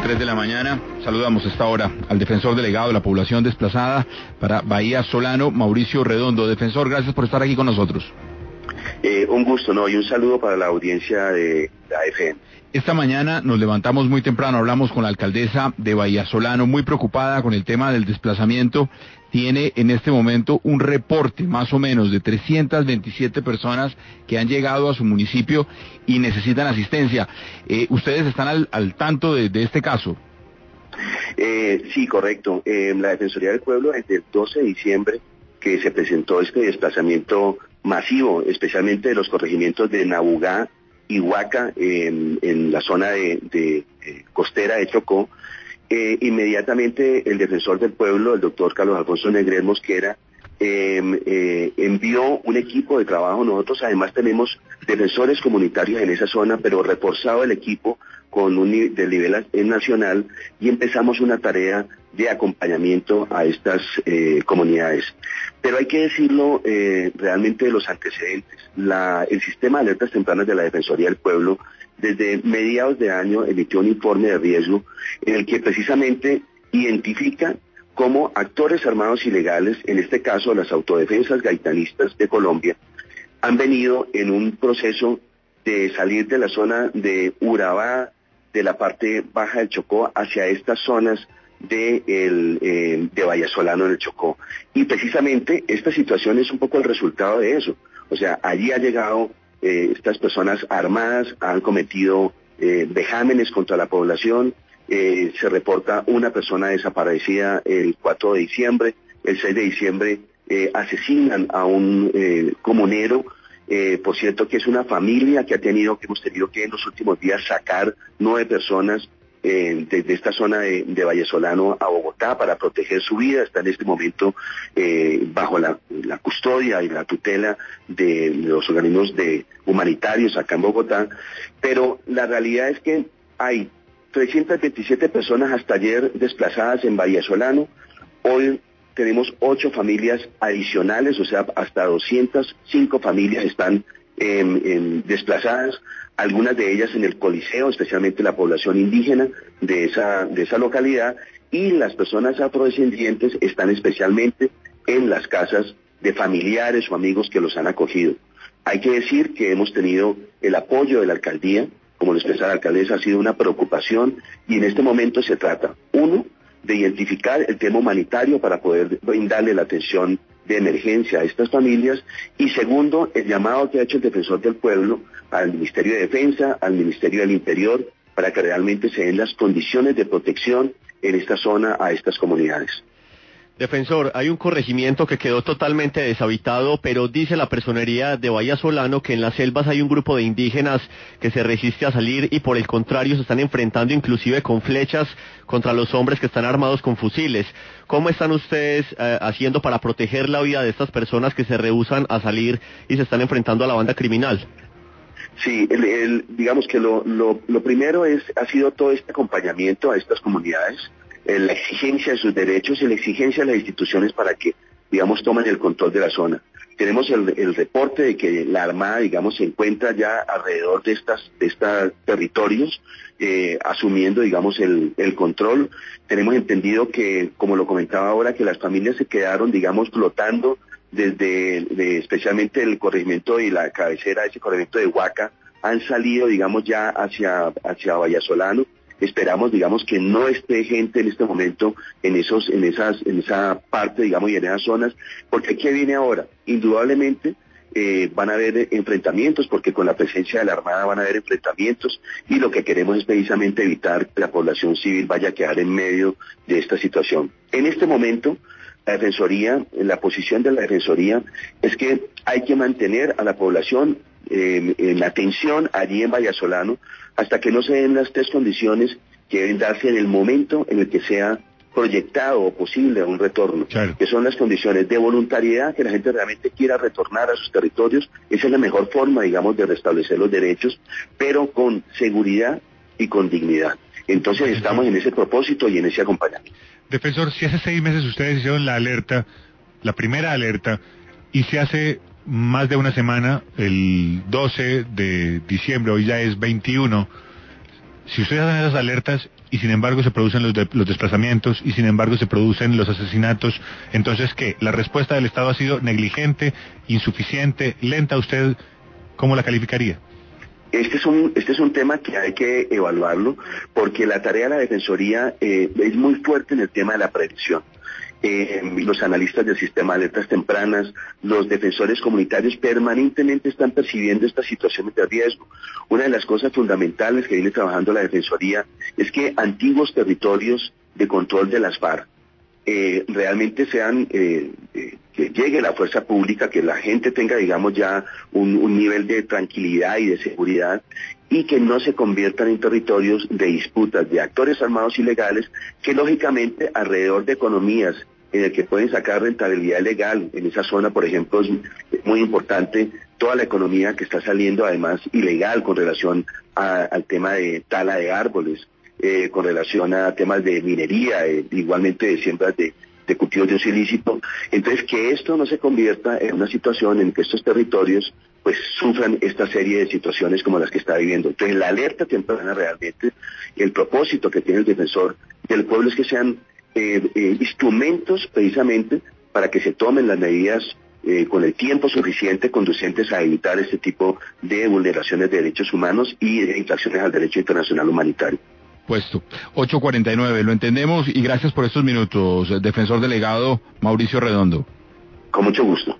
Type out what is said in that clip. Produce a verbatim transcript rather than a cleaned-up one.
tres de la mañana. Saludamos a esta hora al defensor delegado de la población desplazada para Bahía Solano, Mauricio Redondo. Defensor, gracias por estar aquí con nosotros. Eh, un gusto, ¿no? Y un saludo para la audiencia de la F M. Esta mañana nos levantamos muy temprano, hablamos con la alcaldesa de Bahía Solano, muy preocupada con el tema del desplazamiento. Tiene en este momento un reporte más o menos de trescientas veintisiete personas que han llegado a su municipio y necesitan asistencia. Eh, ¿Ustedes están al, al tanto de, de este caso? Eh, sí, correcto. Eh, la Defensoría del Pueblo, desde el doce de diciembre que se presentó este desplazamiento masivo, especialmente de los corregimientos de Nabugá y Huaca, eh, en la zona de, de, de costera de Chocó, eh, inmediatamente el defensor del pueblo, el doctor Carlos Alfonso Negret Mosquera, eh, eh, envió un equipo de trabajo. Nosotros además tenemos defensores comunitarios en esa zona, pero reforzado el equipo con un nivel, de nivel nacional, y empezamos una tarea de acompañamiento a estas eh, comunidades. Pero hay que decirlo eh, realmente de los antecedentes. La, el sistema de alertas tempranas de la Defensoría del Pueblo, desde mediados de año, emitió un informe de riesgo en el que precisamente identifica cómo actores armados ilegales, en este caso las autodefensas gaitanistas de Colombia, han venido en un proceso de salir de la zona de Urabá, de la parte baja del Chocó, hacia estas zonas de, el, eh, de Bahía Solano en el Chocó. Y precisamente esta situación es un poco el resultado de eso. O sea, allí ha llegado eh, estas personas armadas, han cometido eh, vejámenes contra la población. Eh, se reporta una persona desaparecida el cuatro de diciembre, el seis de diciembre eh, asesinan a un eh, comunero. Eh, por cierto, que es una familia que ha tenido, que hemos tenido que en los últimos días sacar nueve personas eh, desde esta zona de, de Bahía Solano a Bogotá para proteger su vida. Está en este momento eh, bajo la, la custodia y la tutela de los organismos de humanitarios acá en Bogotá. Pero la realidad es que hay trescientas veintisiete personas hasta ayer desplazadas en Bahía Solano. Hoy tenemos ocho familias adicionales, o sea, hasta doscientas cinco familias están eh, eh, desplazadas, algunas de ellas en el Coliseo, especialmente la población indígena de esa, de esa localidad, y las personas afrodescendientes están especialmente en las casas de familiares o amigos que los han acogido. Hay que decir que hemos tenido el apoyo de la alcaldía, como lo expresa la alcaldesa, ha sido una preocupación, y en este momento se trata, uno, de identificar el tema humanitario para poder brindarle la atención de emergencia a estas familias, y segundo, el llamado que ha hecho el defensor del pueblo al Ministerio de Defensa, al Ministerio del Interior, para que realmente se den las condiciones de protección en esta zona a estas comunidades. Defensor, hay un corregimiento que quedó totalmente deshabitado, pero dice la personería de Bahía Solano que en las selvas hay un grupo de indígenas que se resiste a salir y por el contrario se están enfrentando inclusive con flechas contra los hombres que están armados con fusiles. ¿Cómo están ustedes eh, haciendo para proteger la vida de estas personas que se rehúsan a salir y se están enfrentando a la banda criminal? Sí, el, el, digamos que lo, lo, lo primero es ha sido todo este acompañamiento a estas comunidades, la exigencia de sus derechos y la exigencia de las instituciones para que, digamos, tomen el control de la zona. Tenemos el, el reporte de que la Armada, digamos, se encuentra ya alrededor de estas, de estos territorios, eh, asumiendo, digamos, el, el control. Tenemos entendido que, como lo comentaba ahora, que las familias se quedaron, digamos, flotando desde, de, especialmente el corregimiento y la cabecera de ese corregimiento de Huaca, han salido, digamos, ya hacia, hacia Bahía Solano. Esperamos, digamos, que no esté gente en este momento en esos, en esas, en esa parte, digamos, y en esas zonas, porque ¿qué viene ahora? Indudablemente eh, van a haber enfrentamientos, porque con la presencia de la Armada van a haber enfrentamientos, y lo que queremos es precisamente evitar que la población civil vaya a quedar en medio de esta situación. En este momento, la Defensoría, la posición de la Defensoría es que hay que mantener a la población eh, en atención allí en Bahía Solano hasta que no se den las tres condiciones que deben darse en el momento en el que sea proyectado o posible un retorno, claro, que son las condiciones de voluntariedad, que la gente realmente quiera retornar a sus territorios. Esa es la mejor forma, digamos, de restablecer los derechos, pero con seguridad y con dignidad. Entonces estamos en ese propósito y en ese acompañamiento. Defensor, si hace seis meses ustedes hicieron la alerta, la primera alerta, y se hace más de una semana, el doce de diciembre, hoy ya es veintiuno, si ustedes hacen esas alertas y sin embargo se producen los, de, los desplazamientos y sin embargo se producen los asesinatos, entonces ¿qué? ¿La respuesta del Estado ha sido negligente, insuficiente, lenta? ¿Usted cómo la calificaría? Este es un este es un tema que hay que evaluarlo, porque la tarea de la Defensoría eh, es muy fuerte en el tema de la prevención. Eh, los analistas del sistema de alertas tempranas, los defensores comunitarios permanentemente están percibiendo estas situaciones de riesgo. Una de las cosas fundamentales que viene trabajando la Defensoría es que antiguos territorios de control de las FARC eh, realmente sean, eh, eh, que llegue la fuerza pública, que la gente tenga, digamos, ya un, un nivel de tranquilidad y de seguridad, y que no se conviertan en territorios de disputas de actores armados ilegales que lógicamente alrededor de economías en el que pueden sacar rentabilidad legal, en esa zona por ejemplo es muy importante toda la economía que está saliendo además ilegal con relación a, al tema de tala de árboles, eh, con relación a temas de minería, eh, igualmente de siembras de, de cultivos de uso ilícito. Entonces que esto no se convierta en una situación en que estos territorios pues sufran esta serie de situaciones como las que está viviendo. Entonces la alerta temprana realmente, el propósito que tiene el defensor del pueblo es que sean eh, eh, instrumentos precisamente para que se tomen las medidas eh, con el tiempo suficiente conducentes a evitar este tipo de vulneraciones de derechos humanos y de infracciones al derecho internacional humanitario. Puesto. ocho cuarenta y nueve, lo entendemos y gracias por estos minutos, defensor delegado Mauricio Redondo. Con mucho gusto.